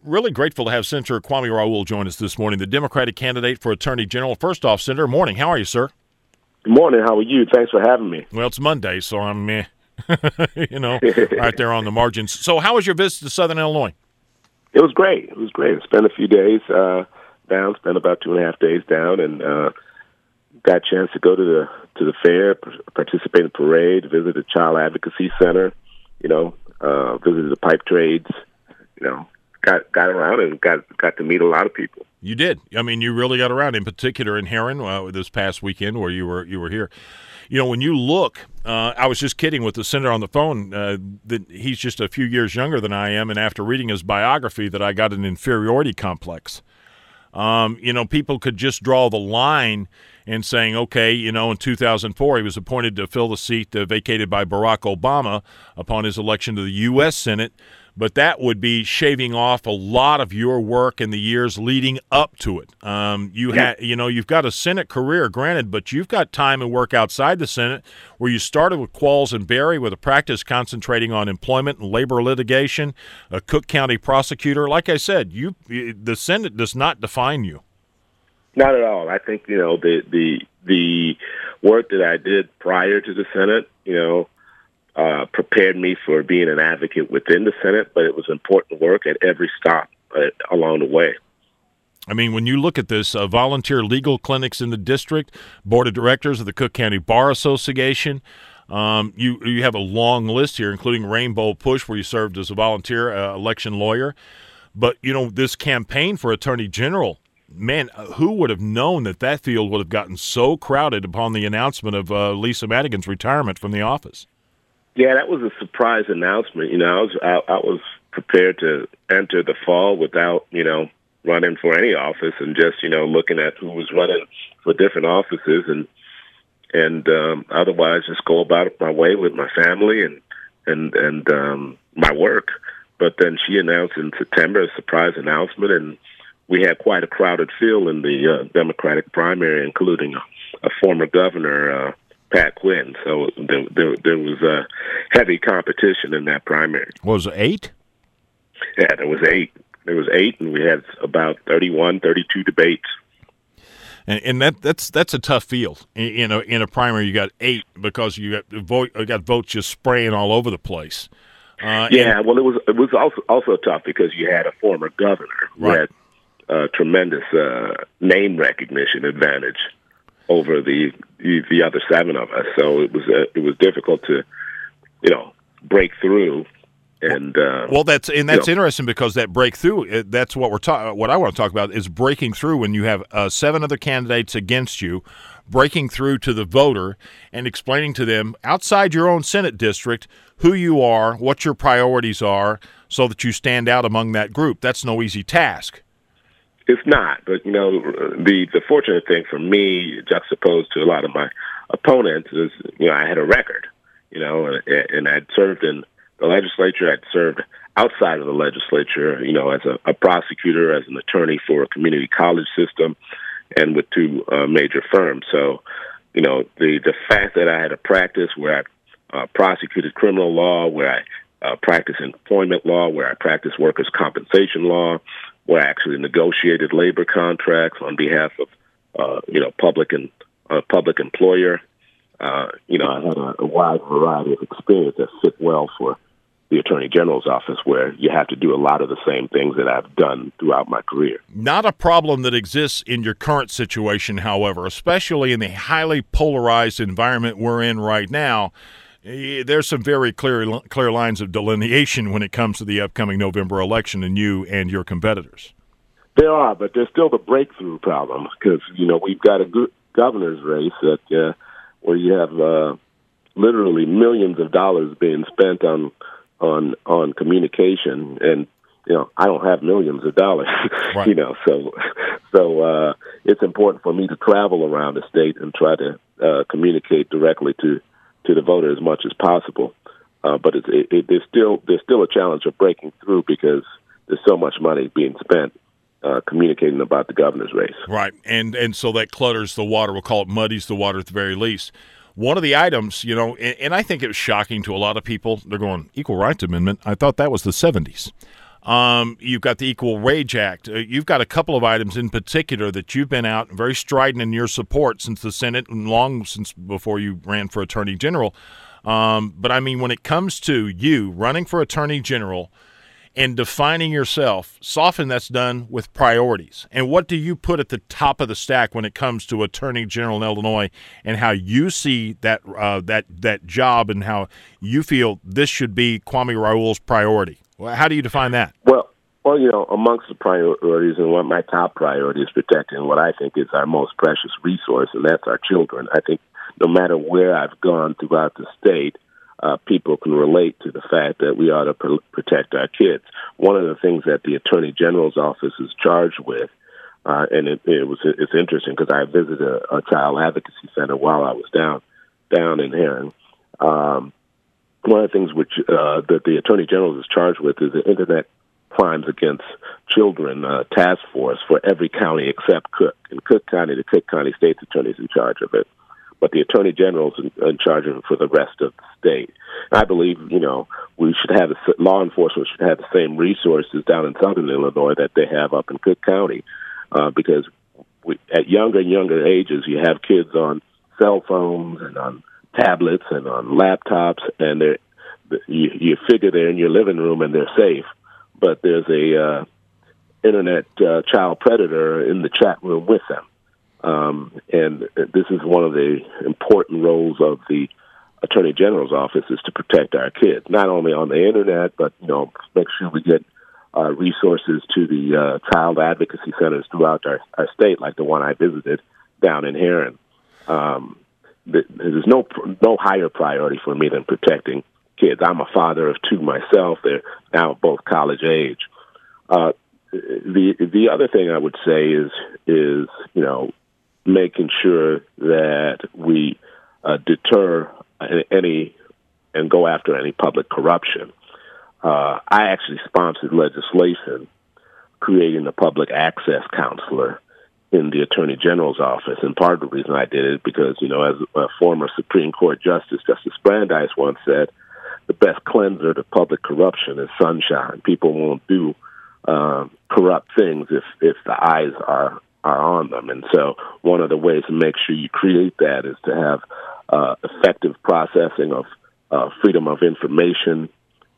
really grateful to have Senator Kwame Raoul join us this morning, the Democratic candidate for Attorney General. First off, Senator, morning. How are you, sir? Good morning. How are you? Thanks for having me. Well, it's Monday, so I'm, right there on the margins. So how was your visit to Southern Illinois? It was great. I spent a few days down, spent about 2.5 days down, and got a chance to go to the fair, participate in the parade, visit the Child Advocacy Center, visited the pipe trades, got around and got to meet a lot of people. You did. I mean, you really got around, in particular in Heron this past weekend where you were here. When you look, I was just kidding with the senator on the phone that he's just a few years younger than I am, and after reading his biography that I got an inferiority complex. People could just draw the line and saying, okay, in 2004 he was appointed to fill the seat vacated by Barack Obama upon his election to the U.S. Senate, but that would be shaving off a lot of your work in the years leading up to it. You've got a Senate career, granted, but you've got time and work outside the Senate where you started with Qualls and Berry with a practice concentrating on employment and labor litigation, a Cook County prosecutor. Like I said, the Senate does not define you. Not at all. I think, the work that I did prior to the Senate, prepared me for being an advocate within the Senate, but it was important work at every stop along the way. I mean, when you look at this, volunteer legal clinics in the district, board of directors of the Cook County Bar Association, you have a long list here, including Rainbow Push, where you served as a volunteer election lawyer. But, this campaign for Attorney General, man, who would have known that field would have gotten so crowded upon the announcement of Lisa Madigan's retirement from the office? Yeah, that was a surprise announcement. I was prepared to enter the fall without, running for any office and just, looking at who was running for different offices and otherwise just go about my way with my family and my work. But then she announced in September a surprise announcement, and we had quite a crowded field in the Democratic primary, including a former governor, Pat Quinn. So there was a heavy competition in that primary. Was it 8? Yeah, there was 8. There was 8, and we had about 32 debates. And that's a tough field. In a primary, you got 8 because you got votes just spraying all over the place. Well, it was also tough because you had a former governor who had tremendous name recognition advantage over the other 7 of us. So it was difficult to, break through. And that's interesting because that breakthrough, that's what what I want to talk about is breaking through when you have 7 other candidates against you, breaking through to the voter and explaining to them outside your own Senate district who you are, what your priorities are, so that you stand out among that group. That's no easy task. It's not, but the fortunate thing for me, juxtaposed to a lot of my opponents, is I had a record, and I'd served in the legislature. I'd served outside of the legislature, as a prosecutor, as an attorney for a community college system, and with 2 major firms. So, the fact that I had a practice where I prosecuted criminal law, where I practiced employment law, where I practiced workers' compensation law, where I actually negotiated labor contracts on behalf of, public employer. I had a wide variety of experience that fit well for the Attorney General's office, where you have to do a lot of the same things that I've done throughout my career. Not a problem that exists in your current situation, however, especially in the highly polarized environment we're in right now. There's some very clear lines of delineation when it comes to the upcoming November election and you and your competitors. There are, but there's still the breakthrough problem because, we've got a good governor's race that where you have literally millions of dollars being spent on communication, and I don't have millions of dollars, right. So it's important for me to travel around the state and try to communicate directly to the voter as much as possible. But there's still a challenge of breaking through because there's so much money being spent communicating about the governor's race. Right, and so that clutters the water. We'll call it muddies the water at the very least. One of the items, and I think it was shocking to a lot of people, they're going, Equal Rights Amendment? I thought that was the 70s. You've got the Equal Wage Act. You've got a couple of items in particular that you've been out very strident in your support since the Senate and long since before you ran for Attorney General. But I mean, when it comes to you running for Attorney General and defining yourself, so often that's done with priorities. And what do you put at the top of the stack when it comes to Attorney General in Illinois, and how you see that that job and how you feel this should be Kwame Raoul's priority? Well, how do you define that? Well, amongst the priorities, and what my top priority is protecting what I think is our most precious resource, and that's our children. I think no matter where I've gone throughout the state, people can relate to the fact that we ought to protect our kids. One of the things that the Attorney General's office is charged with, and it's interesting because I visited a child advocacy center while I was down in Heron. One of the things that the Attorney General is charged with is the Internet Crimes Against Children task force for every county except Cook. In Cook County, the Cook County State's Attorney is in charge of it, but the Attorney General is in charge of it for the rest of the state. I believe, we should have law enforcement should have the same resources down in southern Illinois that they have up in Cook County, because at younger and younger ages, you have kids on cell phones and on tablets and on laptops, and you figure they're in your living room and they're safe, but there's a internet child predator in the chat room with them. And this is one of the important roles of the Attorney General's office, is to protect our kids, not only on the internet, but, make sure we get resources to the child advocacy centers throughout our state, like the one I visited down in Heron. There's no higher priority for me than protecting kids. I'm a father of two myself. They're now both college age. The other thing I would say is making sure that we deter any and go after any public corruption. I actually sponsored legislation creating a public access counselor in the Attorney General's office, and part of the reason I did it because, as a former Supreme Court Justice Brandeis once said, the best cleanser to public corruption is sunshine. People won't do corrupt things if the eyes are on them. And so one of the ways to make sure you create that is to have effective processing of freedom of information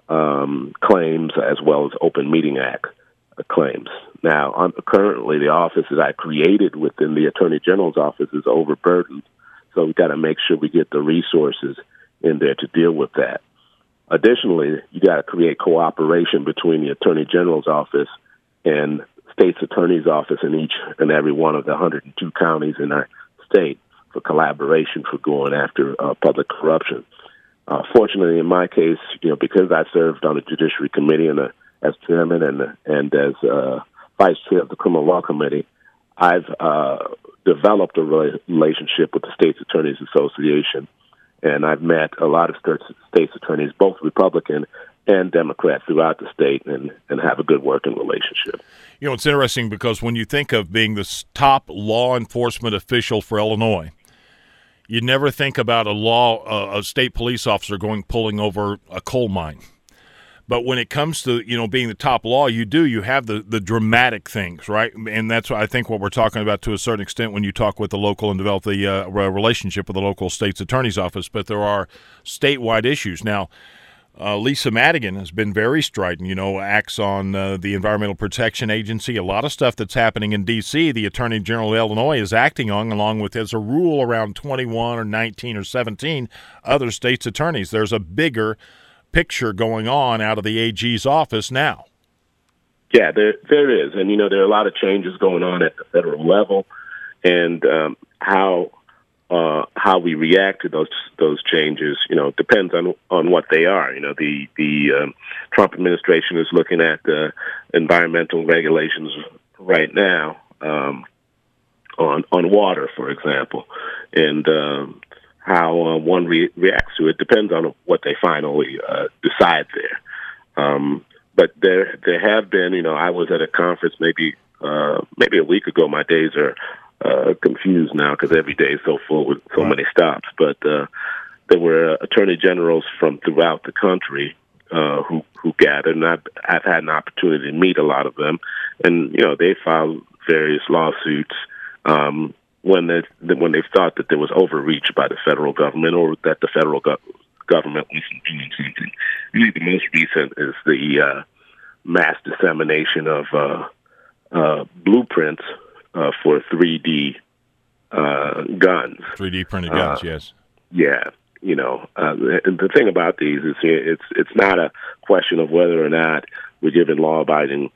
claims, as well as Open Meeting Act claims. Now, currently, the office that I created within the Attorney General's office is overburdened, so we've got to make sure we get the resources in there to deal with that. Additionally, you got to create cooperation between the Attorney General's office and state's attorney's office in each and every one of the 102 counties in our state for collaboration for going after public corruption. Fortunately, in my case, because I served on the Judiciary Committee and as chairman and as vice chair of the Criminal Law Committee, I've developed a relationship with the State's Attorneys Association, and I've met a lot of state's attorneys, both Republican and Democrat, throughout the state, and have a good working relationship. It's interesting because when you think of being the top law enforcement official for Illinois, you never think about a state police officer pulling over a coal mine. But when it comes to, being the top law, you have the dramatic things, right? And that's what I think what we're talking about to a certain extent when you talk with the local and develop the relationship with the local state's attorney's office. But there are statewide issues. Now, Lisa Madigan has been very strident, acts on the Environmental Protection Agency, a lot of stuff that's happening in D.C. The Attorney General of Illinois is acting on, along with, as a rule, around 21 or 19 or 17 other states' attorneys. There's a bigger picture going on out of the AG's office now. Yeah, there is. And, there are a lot of changes going on at the federal level, and how we react to those changes, depends on what they are. The Trump administration is looking at the environmental regulations right now on water, for example, and how one reacts to it depends on what they finally decide there. But there have been, I was at a conference maybe a week ago. My days are confused now because every day is so full with so many stops. But there were attorney generals from throughout the country who gathered, and I've had an opportunity to meet a lot of them, and they filed various lawsuits when they thought that there was overreach by the federal government or that the federal government wasn't doing something. I think the most recent is the mass dissemination of blueprints for 3D guns. 3D printed guns, yes. Yeah. And the thing about these is it's not a question of whether or not we're giving law-abiding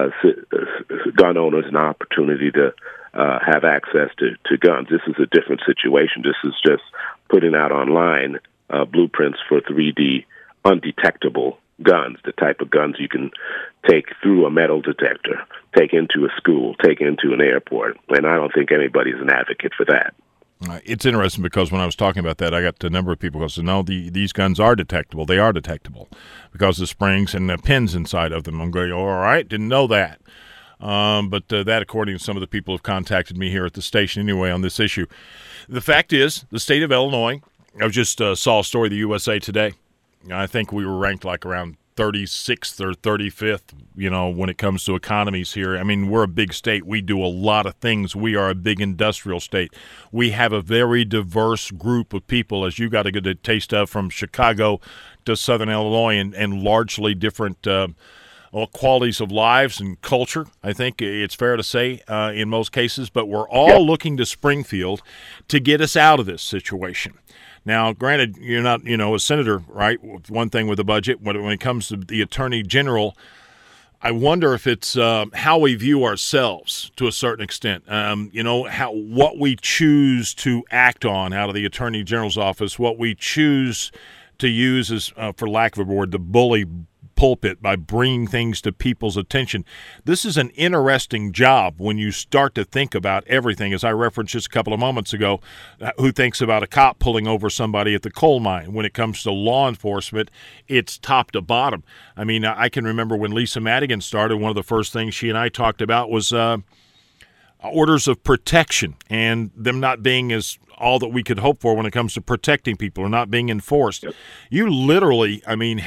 gun owners an opportunity to have access to guns. This is a different situation. This is just putting out online blueprints for 3D undetectable guns, the type of guns you can take through a metal detector, take into a school, take into an airport. And I don't think anybody's an advocate for that. It's interesting because when I was talking about that, I got a number of people who said, no, these guns are detectable. They are detectable because the springs and the pins inside of them. I'm going, all right, didn't know that. But that, according to some of the people who have contacted me here at the station anyway on this issue. The fact is, the state of Illinois, I just saw a story of the USA Today. I think we were ranked like around 36th or 35th, when it comes to economies here. I mean, we're a big state. We do a lot of things. We are a big industrial state. We have a very diverse group of people, as you got a good taste of, from Chicago to Southern Illinois, and largely different qualities of lives and culture, I think it's fair to say, in most cases. But we're all looking to Springfield to get us out of this situation. Now, granted, you're not, a senator, right? One thing with the budget, when it comes to the attorney general, I wonder if it's how we view ourselves to a certain extent. What we choose to act on out of the attorney general's office, what we choose to use as, for lack of a word, the bully pulpit by bringing things to people's attention. This is an interesting job when you start to think about everything, as I referenced just a couple of moments ago, who thinks about a cop pulling over somebody at the coal mine. When it comes to law enforcement, it's top to bottom. I mean, I can remember when Lisa Madigan started, one of the first things she and I talked about was orders of protection and them not being as all that we could hope for when it comes to protecting people or not being enforced. Yep. You literally,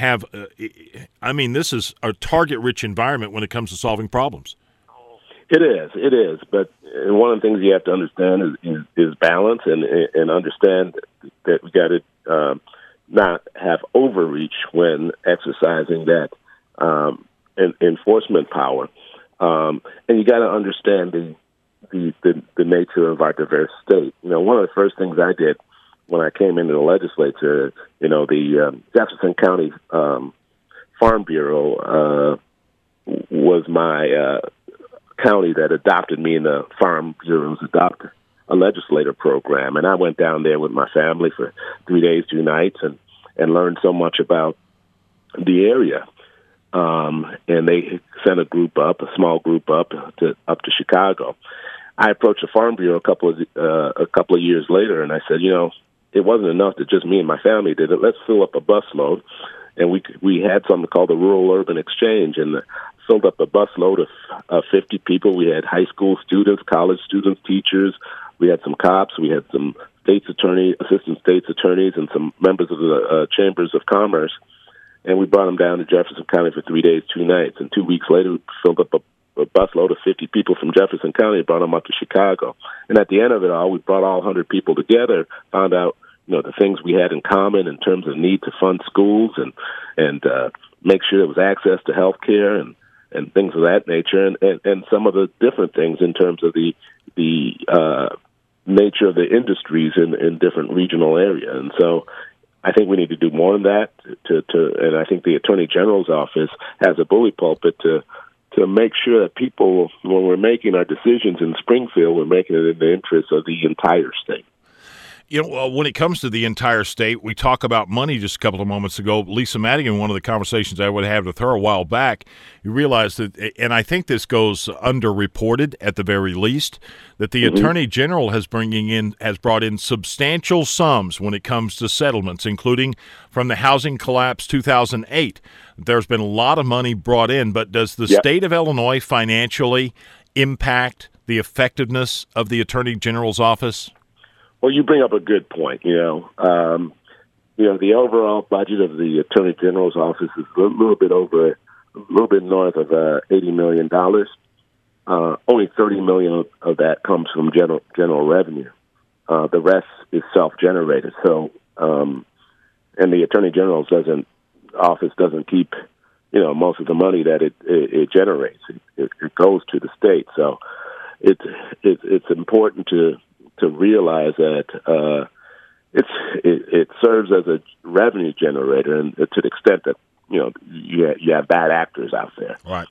this is a target-rich environment when it comes to solving problems. It is. But one of the things you have to understand is balance and understand that we got to not have overreach when exercising that enforcement power. And you got to understand the nature of our diverse state. One of the first things I did when I came into the legislature, the Jefferson County Farm Bureau was my county that adopted me in the Farm Bureau's Adopt a Legislator program. And I went down there with my family for 3 days, 2 nights, and learned so much about the area. And they sent a small group up to Chicago. I approached the Farm Bureau a couple of years later, and I said, it wasn't enough that just me and my family did it. Let's fill up a busload, and we had something called the Rural Urban Exchange, and filled up a busload of 50 people. We had high school students, college students, teachers. We had some cops. We had some assistant state's attorneys, and some members of the chambers of commerce. And we brought them down to Jefferson County for 3 days, 2 nights. And 2 weeks later, we filled up a busload of 50 people from Jefferson County and brought them up to Chicago. And at the end of it all, we brought all 100 people together, found out, the things we had in common in terms of need to fund schools and make sure there was access to health care and things of that nature, and some of the different things in terms of the nature of the industries in different regional areas. And so I think we need to do more than that. And I think the Attorney General's office has a bully pulpit to make sure that people, when we're making our decisions in Springfield, we're making it in the interest of the entire state. When it comes to the entire state, we talk about money just a couple of moments ago. Lisa Madigan, one of the conversations I would have with her a while back, you realize that, and I think this goes underreported at the very least, that the Attorney General has brought in substantial sums when it comes to settlements, including from the housing collapse 2008. There's been a lot of money brought in, but does the state of Illinois financially impact the effectiveness of the Attorney General's office? Well, you bring up a good point. the overall budget of the Attorney General's office is a little bit north of $80 million. Only $30 million of that comes from general revenue. The rest is self-generated. So, and the Attorney General's office doesn't keep, most of the money that it generates. It goes to the state. So, it's important to realize that it serves as a revenue generator, and to the extent that you have bad actors out there, right?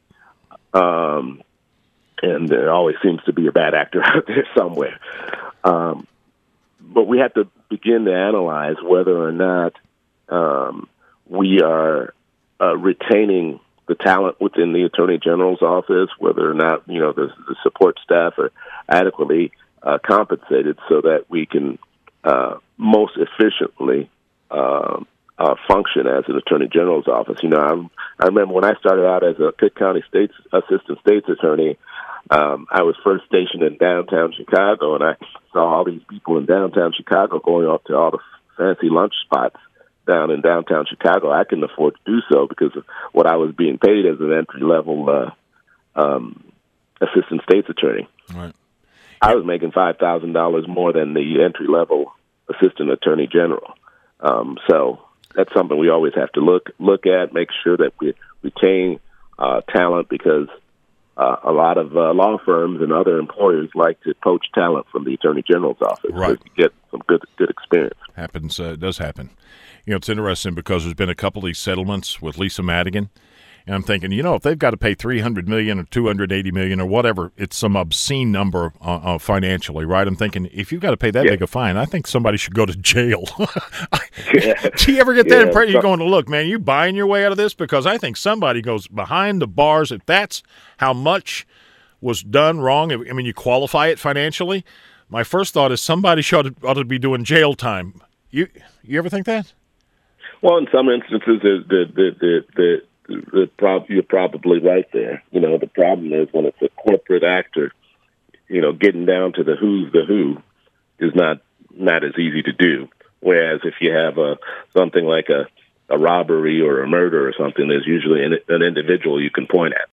And there always seems to be a bad actor out there somewhere. But we have to begin to analyze whether or not we are retaining the talent within the Attorney General's office, whether or not the support staff are adequately compensated so that we can most efficiently function as an Attorney General's office. I remember when I started out as a Cook County Assistant State's Attorney, I was first stationed in downtown Chicago, and I saw all these people in downtown Chicago going off to all the fancy lunch spots down in downtown Chicago. I couldn't afford to do so because of what I was being paid as an entry-level Assistant State's Attorney. Right. I was making $5,000 more than the entry-level Assistant Attorney General. So that's something we always have to look at, make sure that we retain talent, because a lot of law firms and other employers like to poach talent from the Attorney General's office, right, to get some good experience. Happens, it does happen. It's interesting because there's been a couple of these settlements with Lisa Madigan, and I'm thinking, if they've got to pay $300 million or $280 million or whatever, it's some obscene number financially, right? I'm thinking, if you've got to pay that big a fine, I think somebody should go to jail. Do you ever get that impression? You're going to look, man, you buying your way out of this? Because I think somebody goes behind the bars. If that's how much was done wrong, I mean, you qualify it financially. My first thought is somebody ought to be doing jail time. You ever think that? Well, in some instances, you're probably right there. The problem is when it's a corporate actor, getting down to the who's the who is not as easy to do. Whereas if you have something like a robbery or a murder or something, there's usually an individual you can point at.